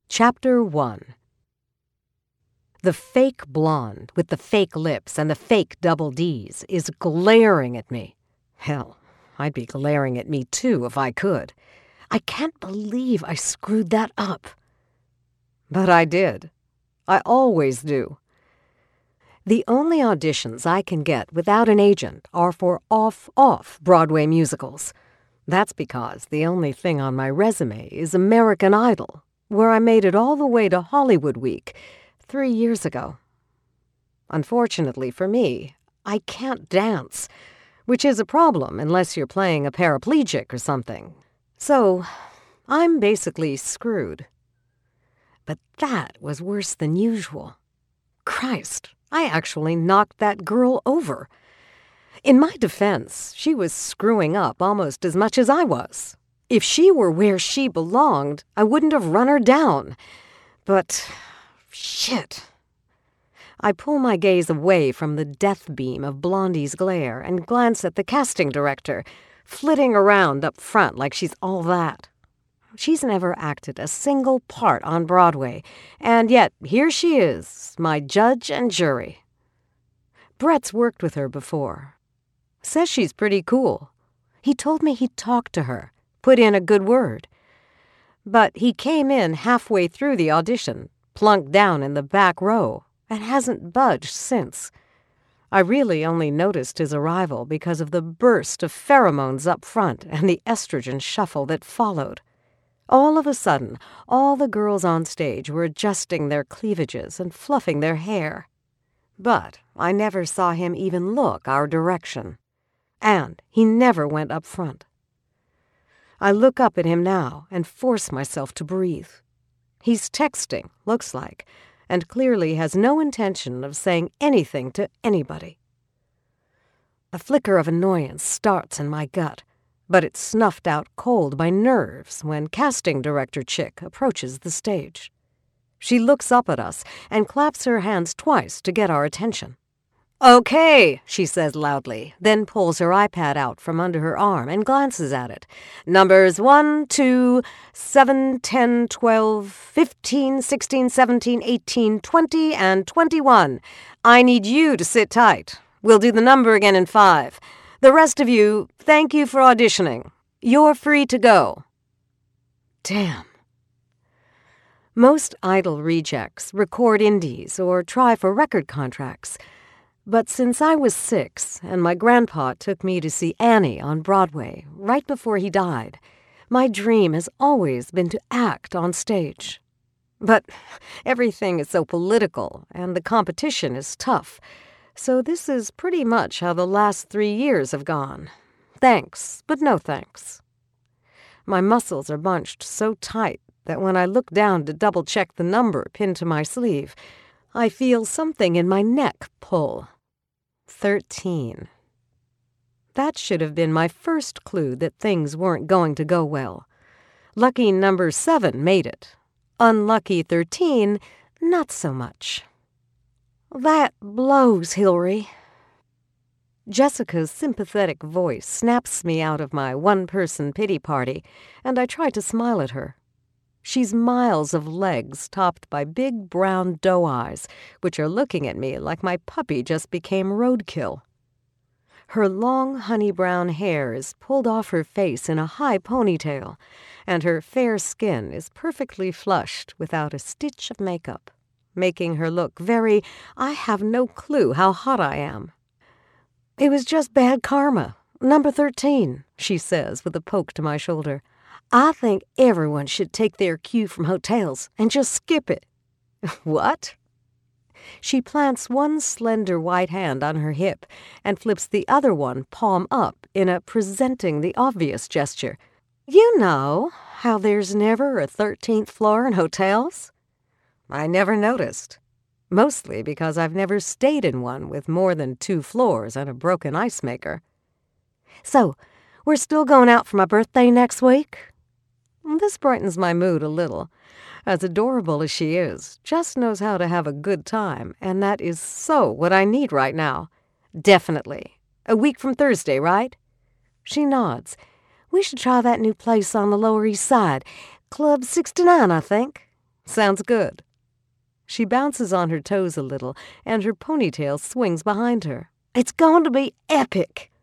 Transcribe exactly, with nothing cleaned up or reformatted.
Chapter one. The fake blonde with the fake lips and the fake double D's is glaring at me. Hell, I'd be glaring at me too if I could. I can't believe I screwed that up. But I did. I always do. The only auditions I can get without an agent are for off-off Broadway musicals. That's because the only thing on my resume is American Idol, where I made it all the way to Hollywood Week three years ago. Unfortunately for me, I can't dance, which is a problem unless you're playing a paraplegic or something. So, I'm basically screwed. But that was worse than usual. Christ, I actually knocked that girl over. In my defense, she was screwing up almost as much as I was. If she were where she belonged, I wouldn't have run her down. But, shit. I pull my gaze away from the death beam of Blondie's glare and glance at the casting director, flitting around up front like she's all that. She's never acted a single part on Broadway, and yet here she is, my judge and jury. Brett's worked with her before. Says she's pretty cool. He told me he'd talk to her, put in a good word. But he came in halfway through the audition, plunked down in the back row, and hasn't budged since. I really only noticed his arrival because of the burst of pheromones up front and the estrogen shuffle that followed. All of a sudden, all the girls on stage were adjusting their cleavages and fluffing their hair. But I never saw him even look our direction. And he never went up front. I look up at him now and force myself to breathe. He's texting, looks like, and clearly has no intention of saying anything to anybody. A flicker of annoyance starts in my gut, but it's snuffed out cold by nerves when casting director Chick approaches the stage. She looks up at us and claps her hands twice to get our attention. "Okay," she says loudly, then pulls her iPad out from under her arm and glances at it. "Numbers one, two, seven, ten, twelve, fifteen, sixteen, seventeen, eighteen, twenty, and twenty-one. I need you to sit tight. We'll do the number again in five. The rest of you, thank you for auditioning. You're free to go." Damn. Most Idol rejects record indies or try for record contracts. But since I was six and my grandpa took me to see Annie on Broadway right before he died, my dream has always been to act on stage. But everything is so political and the competition is tough, so this is pretty much how the last three years have gone. Thanks, but no thanks. My muscles are bunched so tight that when I look down to double-check the number pinned to my sleeve, I feel something in my neck pull. Thirteen. That should have been my first clue that things weren't going to go well. Lucky number seven made it. Unlucky thirteen, not so much. That blows, Hillary. Jessica's sympathetic voice snaps me out of my one-person pity party, and I try to smile at her. She's miles of legs topped by big brown doe eyes, which are looking at me like my puppy just became roadkill. Her long honey brown hair is pulled off her face in a high ponytail, and her fair skin is perfectly flushed without a stitch of makeup, making her look very, I have no clue how hot I am. "It was just bad karma. Number thirteen, she says with a poke to my shoulder. "I think everyone should take their cue from hotels and just skip it." "What?" She plants one slender white hand on her hip and flips the other one palm up in a presenting the obvious gesture. "You know how there's never a thirteenth floor in hotels?" I never noticed. Mostly because I've never stayed in one with more than two floors and a broken ice maker. "So, we're still going out for my birthday next week?" This brightens my mood a little. As adorable as she is, Jess knows how to have a good time, and that is so what I need right now. "Definitely. A week from Thursday, right?" She nods. "We should try that new place on the Lower East Side. Club sixty-nine, I think. Sounds good. She bounces on her toes a little, and her ponytail swings behind her. It's going to be epic.